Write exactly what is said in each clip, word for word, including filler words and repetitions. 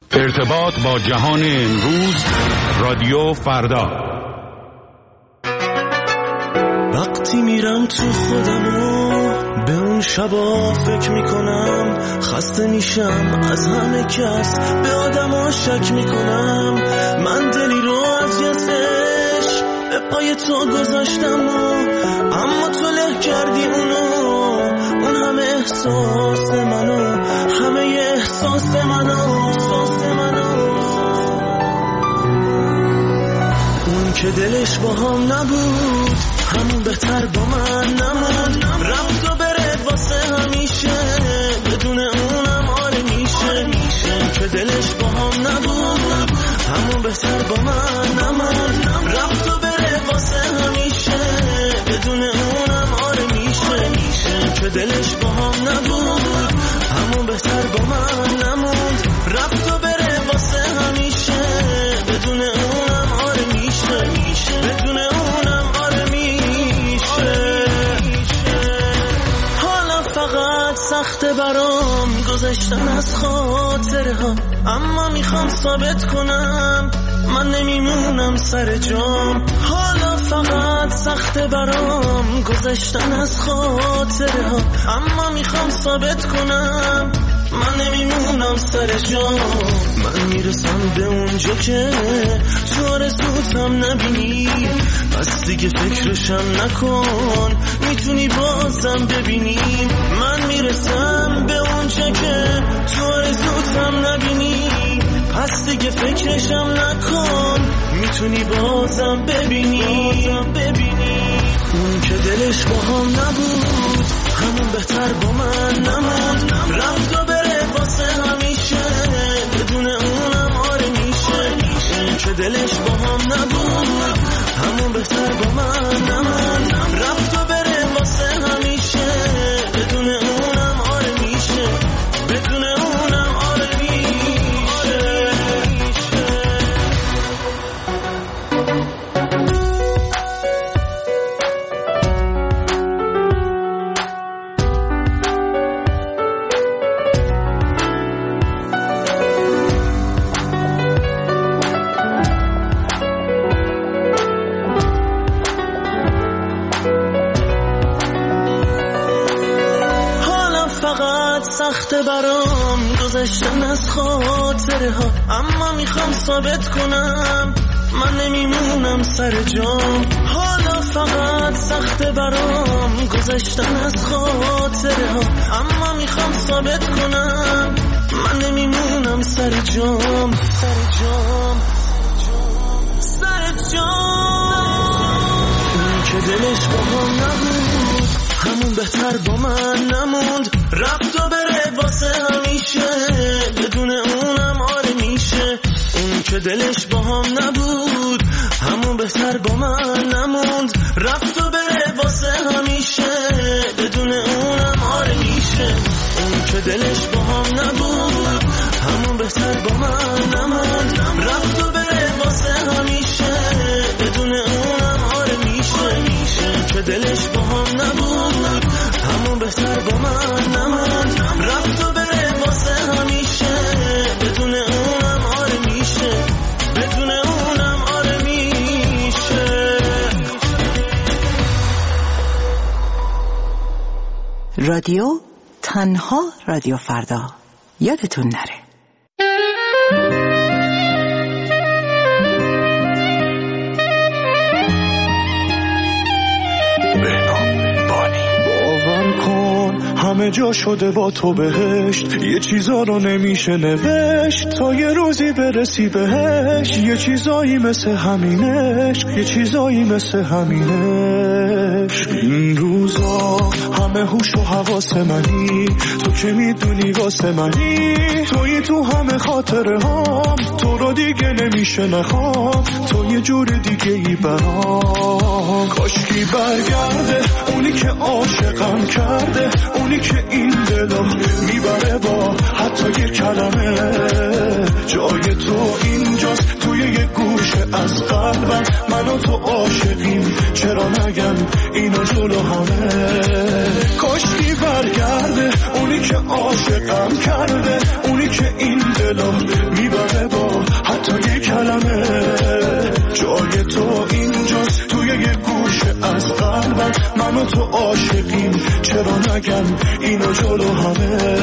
ارتباط با جهان امروز، رادیو فردا. وقتی میرم تو خودمو به اون شبا فکر میکنم، خسته میشم از همه کس، به آدما شک میکنم. من دلی رو از یسش به پای تو گذاشتم و اما تو له کردی اونو، اون همه احساس منو، همه احساس منو، احساس منو. اون که دلش با هم نبود همون بهتر با من نموند، رفت و بره واسه همیشه، بدون اونم آره میشه. اون که دلش با هم نبود همون بهتر با من نموند، رفت و بره واسه همیشه، بدون اونم آره میشه. اون که دلش با هم نبود همون بهتر با من نموند، رفت و بره واسه همیشه، بدون اونم آره میشه، بدون اونم آره میشه. حالا فقط سخته برام گذشتن از خاطره ها، اما میخوام ثابت کنم من نمیمونم سر جام. حالا فقط سخته برام گذشتن از خاطره ها، اما میخوام ثابت کنم من نمیمونم سر جام. من میرسم به اونجا که تو آرزوتم نبینی، پس دیگه فکرشم نکن، میتونی بازم ببینی. من میرسم به اونجا که تو آرزوتم نبینی، پس دیگه فکرشم نکن، میتونی بازم ببینی. اون که دلش با هم نبود همون بهتر با من نموند، رفت و بره واسه همیشه، بدون اونم آره میشه. اون که دلش با هم نبود همون بهتر با من نموند، رفت و بره واسه همیشه، بدون اونم آره میشه، بدون اونم آره میشه. سخته برام گذشتن از خاطره ها، اما میخوام ثابت کنم من نمیمونم سر جام. حالا فقط سخته برام گذشتن از خاطره ها، اما میخوام ثابت کنم من نمیمونم سر جام، سر جام، سر جام. اون که دلش با هم نبود همون بهتر با من نموند، رفت و بره واسه همیشه، بدون اونم آره میشه. اون که دلش با هم نبود همون بهتر با من نموند، رفت و بره واسه همیشه، بدون اونم آره میشه. اون که دلش با هم نبود همون بهتر با من نموند، رفت و بره واسه همیشه، بدون اونم آره میشه. اون که دلش با هم نبود همون بهتر با من نموند، رفت و بره واسه همیشه، بدون اونم آره میشه، بدون اونم آره میشه. رادیو تنها رادیو فردا، یادتون نره. همه جا شده با تو بهشت، یه چیزا رو نمیشه نوشت تا یه روزی برسی بهش. یه چیزایی مثل همینش، یه چیزایی مثل همینش. این روزا همه هوش و حواس منی، تو که میدونی واسه منی، توی تو همه خاطره هام، تو رو دیگه نمیشه نخوام، تو یه جور دیگه ای برام. کاشکی برگرده اونی که عاشقم کرده، اونی که این دلو میبره با حتی یه کلمه. جای تو اینجاست توی یه گوشه از قلبم، من و تو عاشقیم، چرا نگم اینو جلو همه. کاشکی برگرده اونی که عاشقم کرده، اونی که این دلو میبره و تو عاشقیم، چرا نگم اینو جلو همه.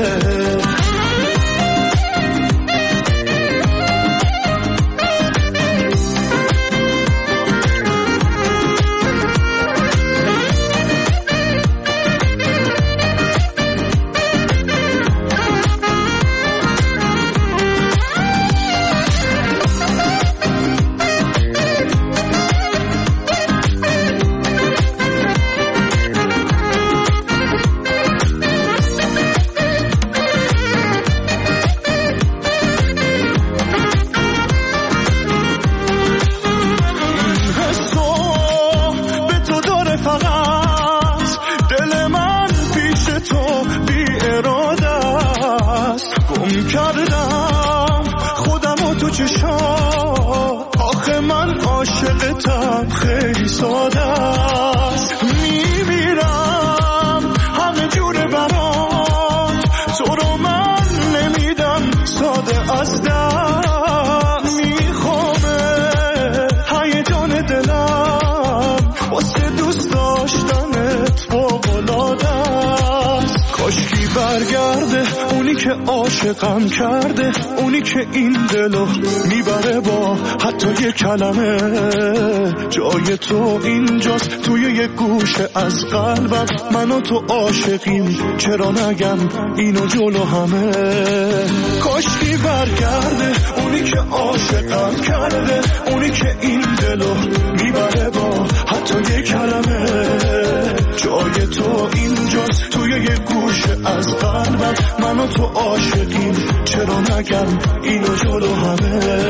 آخه من عاشقتم، خیلی ساده است. میمیرم همه جوره برات، تو رو من نمیدم ساده از دست. میخوامه هیجان دلم واسه دوست داشتنت فوق‌العاده است. کاشکی برگرده اونی که عاشقم کرده، اونی که این دلو میبره با حتی یه کلمه. جای تو اینجاست توی یه گوشه از قلبم، من و تو عاشقیم، چرا نگم اینو جلو همه. کاشکی برگرده اونی که عاشقم کرده، اونی که این دلو میبره با حتی یه کلمه. جای تو اینجاست توی یه گوشه از قلبم، من و تو عاشقیم، چرا نگم اینو جلو همه.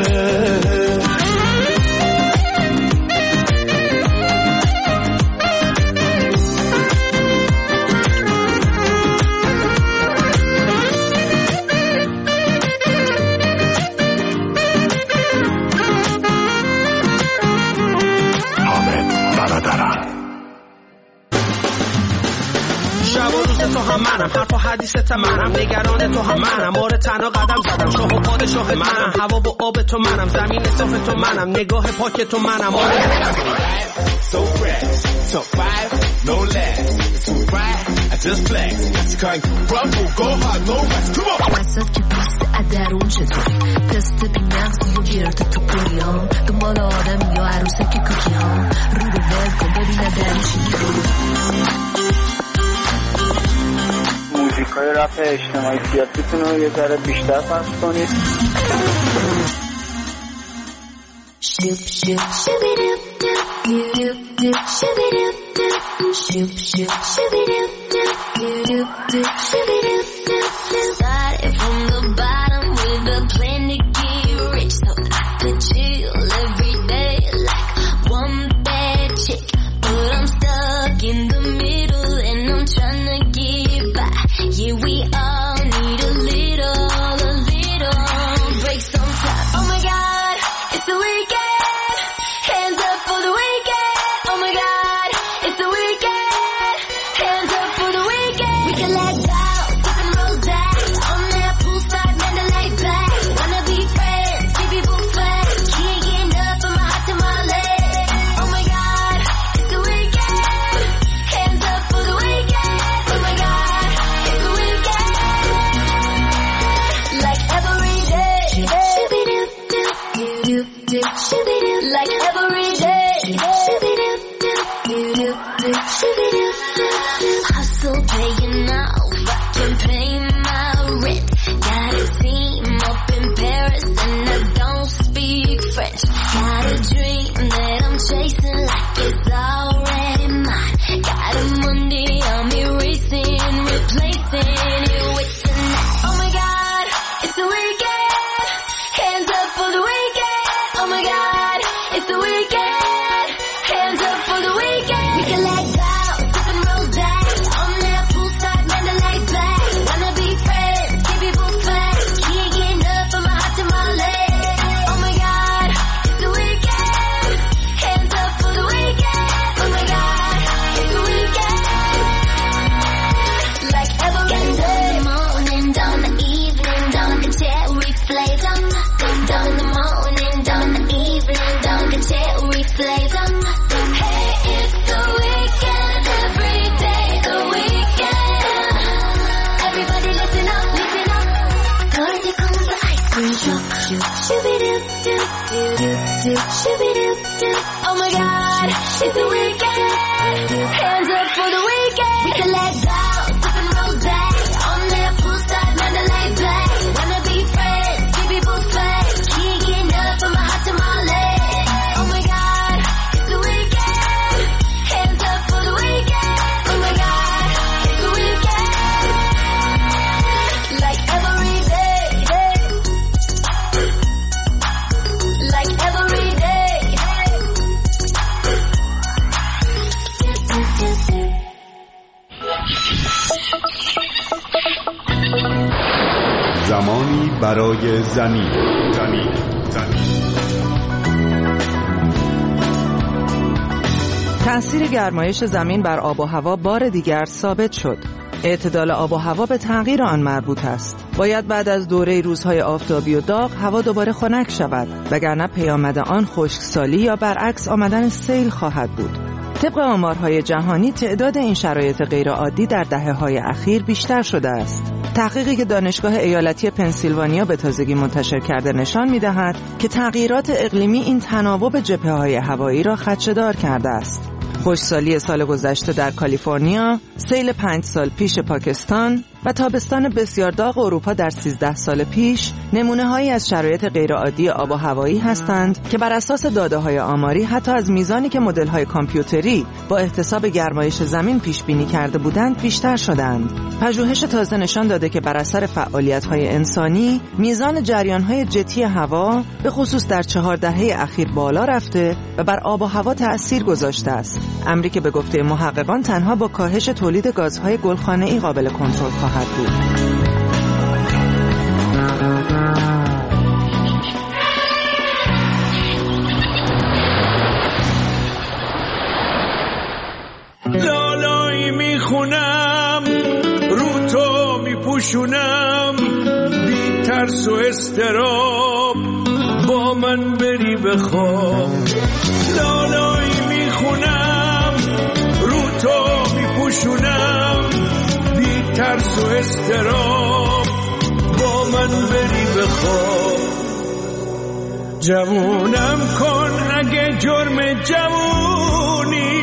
تو هم منم، حرف و حدیثت منم، نگران تو هم منم، آره تنها قدم زدم، شاه و پادشاه منم، هوا و آب تو منم، زمین صاف تو منم، نگاه پاک تو منم، آره so fresh, so five, no less, too bright, I just flex, it's kind of rumble, go hard, no rest, come on. وسط که پست ادرون چطوری، تست بی نقصی و گرد تو پوریام، دنبال آدم یا عروسه که کوکی ها، رو به ول کن ببینه دری چی میگوی. موزیکای رپ اجتماعی سیاسیتون رو یه ذره بیشتر پخش کنید. Shoop shoop shooby doop doop doop doop shooby doop doop shoop shoop shooby doop doop doop doop shooby doop doop doop. Started from the bottom with a plan to get rich, so I could chill every day like one bad chick. But I'm stuck in the middle and I'm trying to get by. Yeah, we all need a little, a little break sometimes. Oh my God, it's the weekend. Hands up for the weekend. Oh my God, it's the weekend. Hands up for the weekend. We can let down, sipping rose on that poolside Mandalay Bay. Wanna be friends, keep people fed. Can't get enough of my heart to my leg. Oh my God, it's the weekend. Hands up for the weekend. Oh my God, it's the weekend. Like every day. Shibby doop doop doop doop. Shibby doop. Like every day. Shibby doop doop doop doop. Shibby doop. Hustle paying off, I can pay my rent. Got a team up in Paris and I don't speak French. Got a dream that I'm chasing like it's already mine. Got a Monday on me racing, replacing it with tonight. Oh my God, it's the weekend. Hands up for the weekend. Oh my God, it's the weekend. Hands up for the weekend. We can let down, sipping rose on that poolside Mandalay Bay. Wanna be friends, keep people fed. Can't Oh my God, it's the weekend. Hands up for the weekend. We can let go, sipping rosé on that poolside Mandalay Bay. Wanna be friends, give me buffet. Can't get enough from my heart to my leg. Oh my God, it's the weekend. Hands up for the weekend. Oh my God, it's the weekend. Like every day, day. Like every day. زمانی برای زمین زمین زمین تأثیر گرمایش زمین بر آب و هوا بار دیگر ثابت شد. اعتدال آب و هوا به تغییر آن مربوط است. باید بعد از دوره روزهای آفتابی و داغ هوا دوباره خنک شود، وگرنه پیامد آن خشکسالی یا برعکس آمدن سیل خواهد بود. طبق آمارهای جهانی تعداد این شرایط غیرعادی در دهه‌های اخیر بیشتر شده است. تحقیقی که دانشگاه ایالتی پنسیلوانیا به تازگی منتشر کرده نشان می‌دهد که تغییرات اقلیمی این تناوب جبهه‌های هوایی را خدشه‌دار کرده است. خشکسالی سال گذشته در کالیفرنیا، سیل پنج سال پیش پاکستان و تابستان بسیار داغ اروپا در سیزده سال پیش نمونه‌هایی از شرایط غیرعادی آب و هوایی هستند که بر اساس داده‌های آماری حتی از میزانی که مدل‌های کامپیوتری با احتساب گرمایش زمین پیش بینی کرده بودند بیشتر شدند. پژوهش تازه نشان داده که بر اثر فعالیت‌های انسانی میزان جریان‌های جتی هوا به خصوص در چهار دهه اخیر بالا رفته و بر آب و هوا تأثیر گذاشته است. امری که به گفته محققان تنها با کاهش تولید گازهای گلخانه‌ای قابل کنترل خواهد بود. لالایی میخونم رو تو میپوشونم، بی ترس و استراب با من بری بخواب. لالایی میخونم رو تو میپوشونم، بی ترس و استراب با من بری بخواب. جوونم کن اگه جرم جوونی،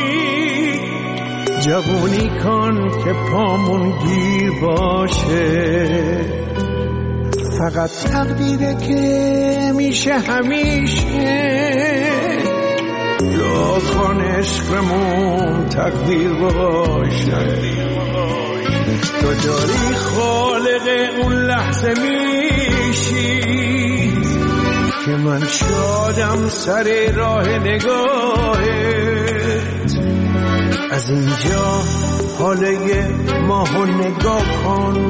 جوونی کن که پامون گیر باشه. فقط تقدیره که میشه همیشه، دعا کن عشقمون تقدیر باشه. تو داری خالق اون لحظه میشی که من شادم سر راه نگاهت. از اینجا حاله ماهو نگاه کن،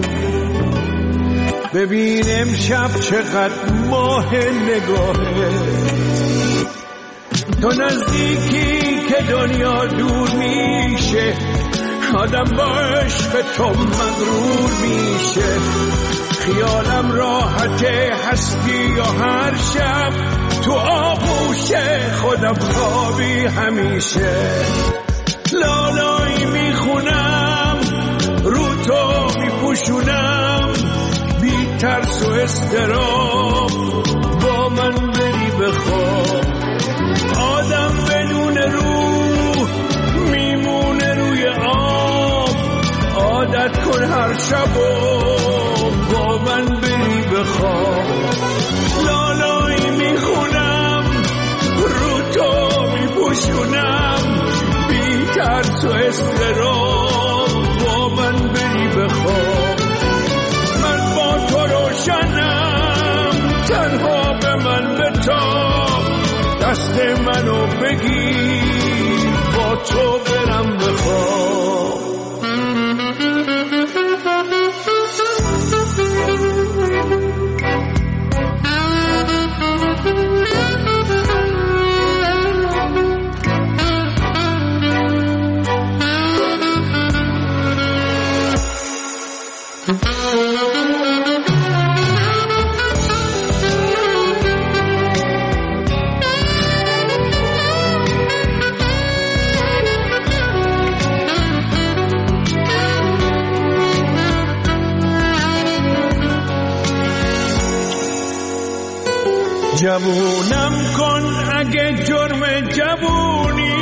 ببین امشب چقدر ماه نگاهت. تو نزدیکی که دنیا دور میشه، آدم با عشق تو مغرور میشه. خیالم راحته هستی یا هر شب تو آغوش خودم خوابی همیشه. لالایی میخونم رو تو میپوشونم، بی ترس و استراب با من بری بخواب. آدم بدون روح میمونه روی آب، عادت کن هر شب و با من بری بخواب. لالایی میخونم رو تو میپوشونم، بی ترس و استراب با من بری بخواب. من با تو روشنم، تنها به من بتاب، دست منو بگیر با تو برم بخواب. جوونم کن اگه جرم جوونی،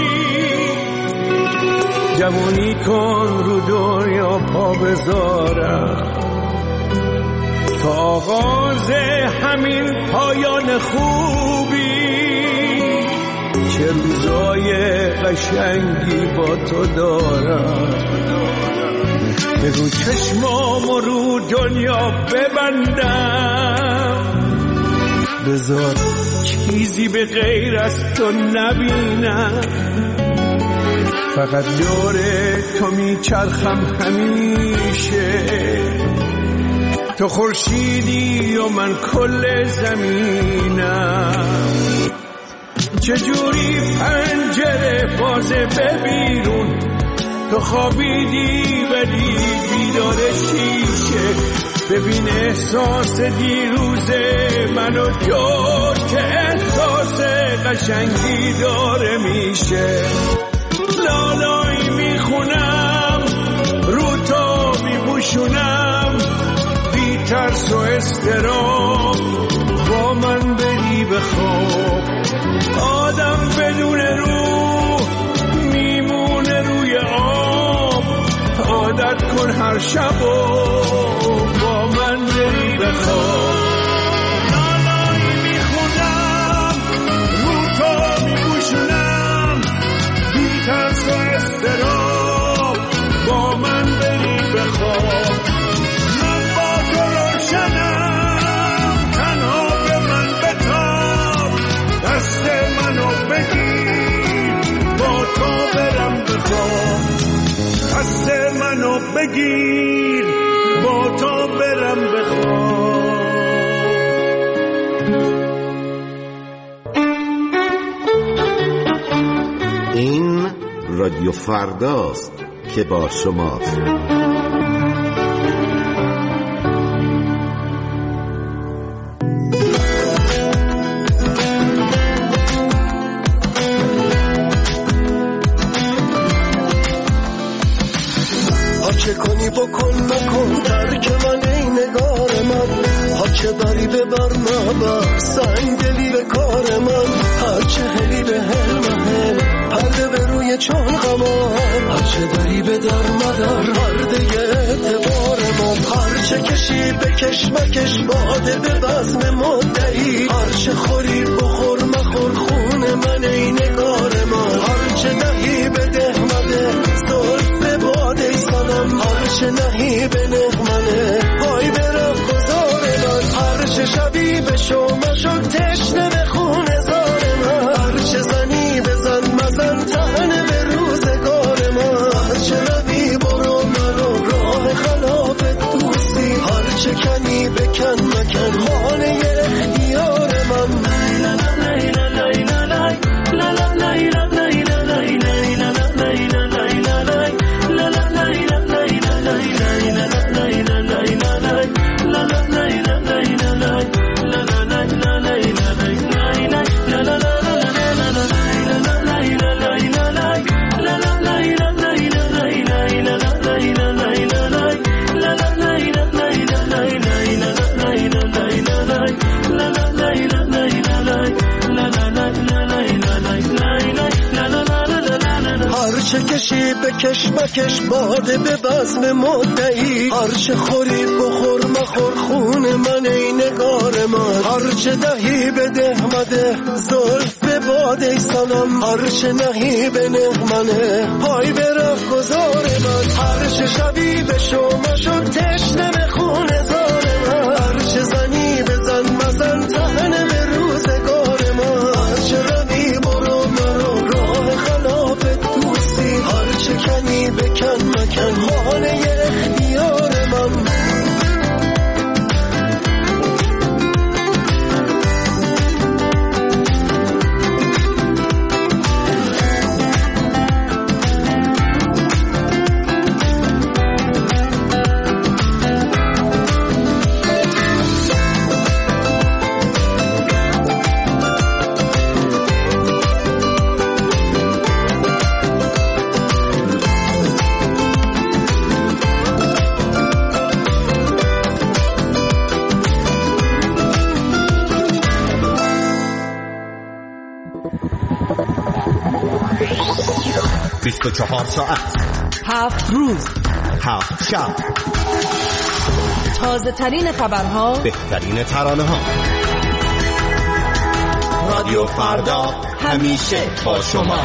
جوونی کن رو دنیا پا بذارم تا آغاز همین پایان خوبی، چه روزای قشنگی با تو دارم. بگو چشمامو رو دنیا ببندم، بذار چیزی به غیر از تو نبینم، فقط دور تو میچرخم همیشه، تو خورشیدی و من کل زمینم. چجوری پنجره بازه ببیرون، تو خوابیدی ولی بیدار شیشه، ببین احساس دیروز منو جور که احساس قشنگی داره میشه. لالایی میخونم رو تو میپوشونم، بی ترس و استرام با من بری بخواب. آدم بدون روح میمونه روی آب، عادت کن هر شب و با من بری بخواب. لالایی میخونم رو تو میپوشونم، بی ترس و استرام با من بری بخواب. من با تو روشنم، تنها به من بتاب، دست منو بگیر با تو برم بخواب، دست منو بگیر با تو برم بخواب. این رادیو فرداست که با شماست. چه کنی بکن مکن ترک من ای نگار من، ها چه بری ببر مبر سنگلی به کار من، هر چه هلی به هل مهل پرده به روی چون غمان، هر چه بری به در مدر پرده اعتبار من، هر چه کشی بکش مکش باده به بزم مدعی، هر چه خوری بخور مخور خون من ای نگار من، هر چه دهی بده مده زلف باده سنم، هر چه نهی به نغمنه پای برم گذار من، هر چه شبی به شما شد تشنه به خون زار من، هر چه زنی بزن مزن تنه به روزگار من، هر چه روی برو مرو راه خلاف دوستی، هر چه کنی بکن مکن خانه اختیار من. چه کشی بکش مکش باده به بزم مدعی، هر چه خوری بخور مخور خون من ای نگار من، هر چه دهی بده مده زلف به باده سنم، هر چه نهی به نغمنه پای برف گذار من، هر چه شبی به شما شد تشنه به خون زار من، هر چه زنی بزن مزن تنه به روزگار من، هر چه روی برو مرو راه خلاف دوستی، هر چه کنی بکن مکن خانه اختیار من. بیست و چهار ساعت، هفت روز، هفت شب، تازه ترین خبرها، بهترین ترانه ها. رادیو فردا همیشه با شما.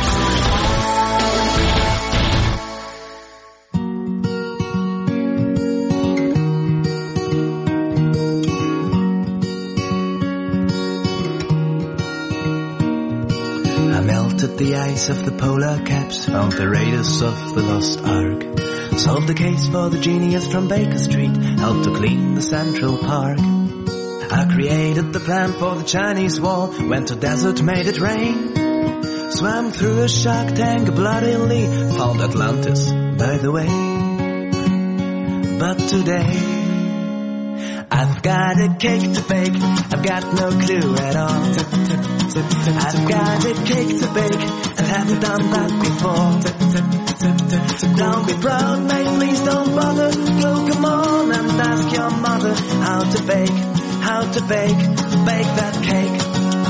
The ice of the polar caps, found the raiders of the lost ark, solved the case for the genius from Baker Street, helped to clean the Central Park. I created the plan for the Chinese wall, went to desert, made it rain, swam through a shark tank bloodily, found Atlantis, by the way. But today I've got a cake to bake, I've got no clue at all. I've got a cake to bake, and haven't done that before. Don't be proud, mate, please don't bother. Go, come on and ask your mother how to bake, how to bake, bake that cake.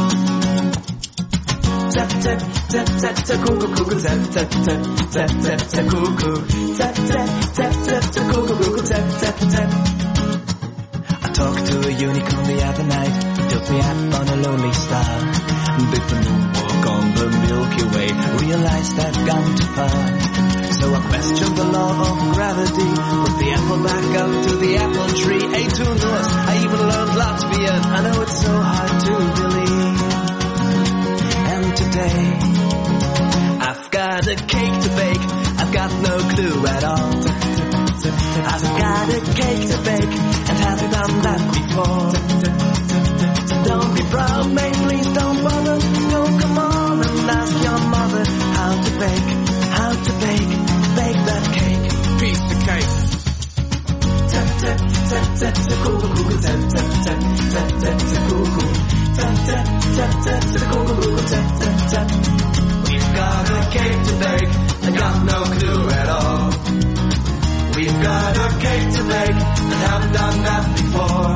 Tap, tap, tap, tap, tap, cuckoo, cuckoo, tap, tap, tap, tap, tap, tap, cuckoo. Tap, tap, tap, tap, tap, cuckoo, cuckoo, tap, tap, tap. I talked to a unicorn the other night, took me up on a lonely star. Did the moonwalk on the Milky Way, realized I've gone too far. So I questioned the law of gravity, put the apple back up to the apple tree, ate two Norse, I even learned Latvian. I know it's so hard to believe. And today I've got a cake to bake, I've got no clue at all. I've got a cake to bake, and haven't done that before. Don't be proud, mate, please don't bother. Go, come on and ask your mother how to bake, how to bake, bake that cake. Piece of cake. Tap, tap, tap, tap, tap, cuckoo, cuckoo, tap, tap, tap, tap, tap, tap, cuckoo. Tap, tap, tap, tap, tap, cuckoo, cuckoo, tap, tap, tap. We've got a cake to bake, I got no clue at all. We've got a cake to bake, and haven't done that before.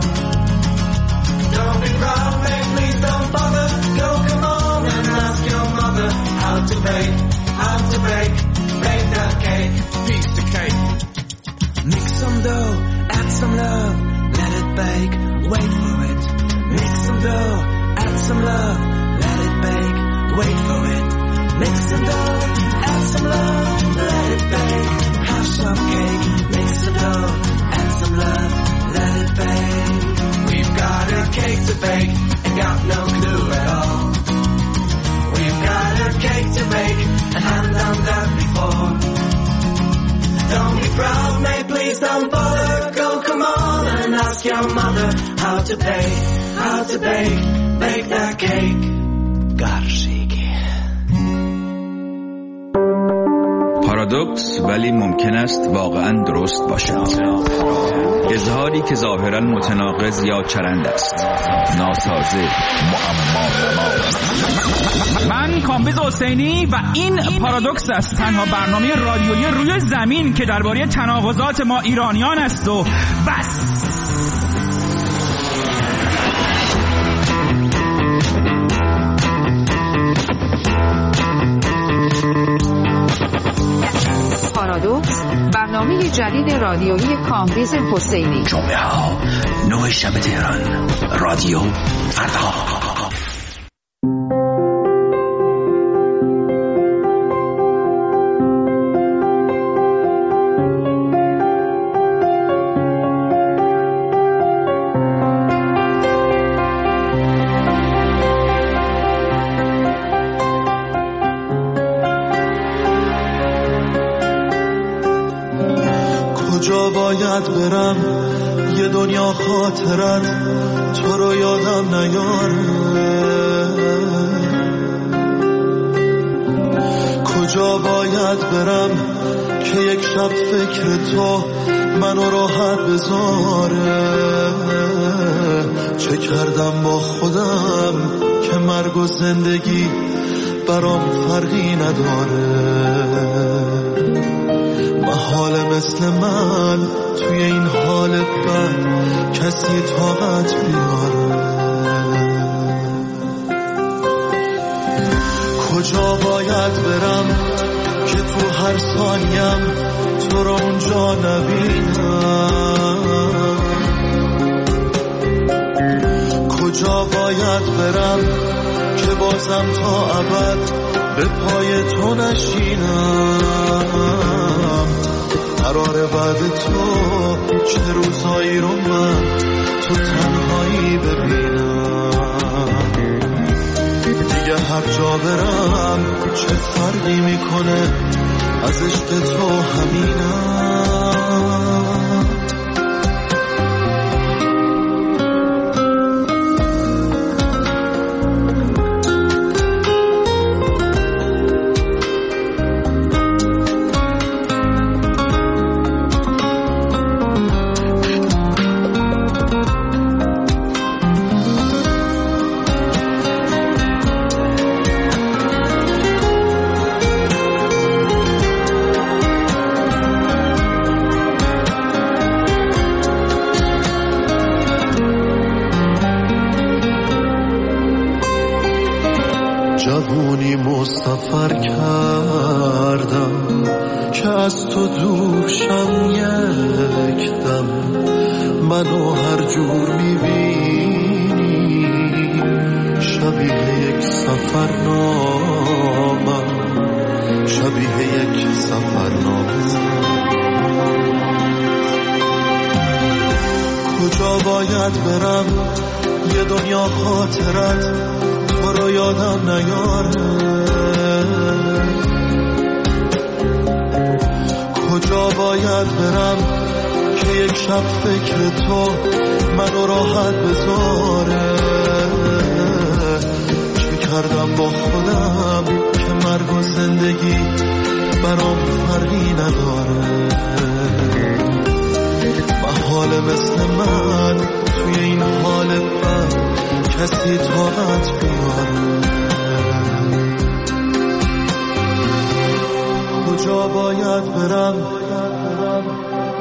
Don't be proud, mate, please don't bother. Go, come on and ask your mother how to bake, how to bake, bake that cake. Piece of cake. Mix some dough, add some love, let it bake, wait for it. Mix some dough, add some love, let it bake, wait for it. Mix some dough, add some love, let it bake. Have some cake, mix some dough, add some love, let it bake. We've got a cake to bake, and got no clue at all. We've got a cake to bake, and haven't done that before. Don't be proud, mate, please don't bother. Go, come on and ask your mother how to bake, how to bake, bake that cake. Garshiki. پارادوکس ولی ممکن است واقعا درست باشد. اظهاری که ظاهرا متناقض یا چرند است، ناسازه، معما. من کامبیز حسینی و این پارادوکس است، تنها برنامه رادیویی روی زمین که درباره تناقضات ما ایرانیان است و بس. پارادوکس، برنامه جدید رادیویی کامبیز حسینی. جمعه ها نه شب تهران، رادیو فردا. کجا باید برم یه دنیا خاطرت تو رو یادم نیاره، کجا باید برم که یک شب فکر تو منو راحت بذاره، چه کردم با خودم که مرگ و زندگی برام فرقی نداره، محاله مثل من توی این حالت بد کسی طاقت بیاره، کجا باید برم که تو هر ثانیم تو رو اونجا نبینم، کجا باید برم که بازم تا ابد به پای تو نشینم. قراره بعد تو چه روزایی رو من تو تنهایی ببینم. دیگه هر جا برم چه فرقی میکنه، از عشق تو همینم. جوونی مسافر کردم که از تو دور شم یک دم، منو هر جور میبینی شبیه یک سفرنامه، شبیه یک سفرنامه. کجا باید برم یه دنیا خاطرت تو رو یادم نیاره، کجا باید برم که یک شب فکر تو منو راحت بذاره. چه کردم با خودم که مرگ و زندگی برام فرقی نداره. محاله مثل من توی این حال بد کسی طاقت بیاره. کجا باید برم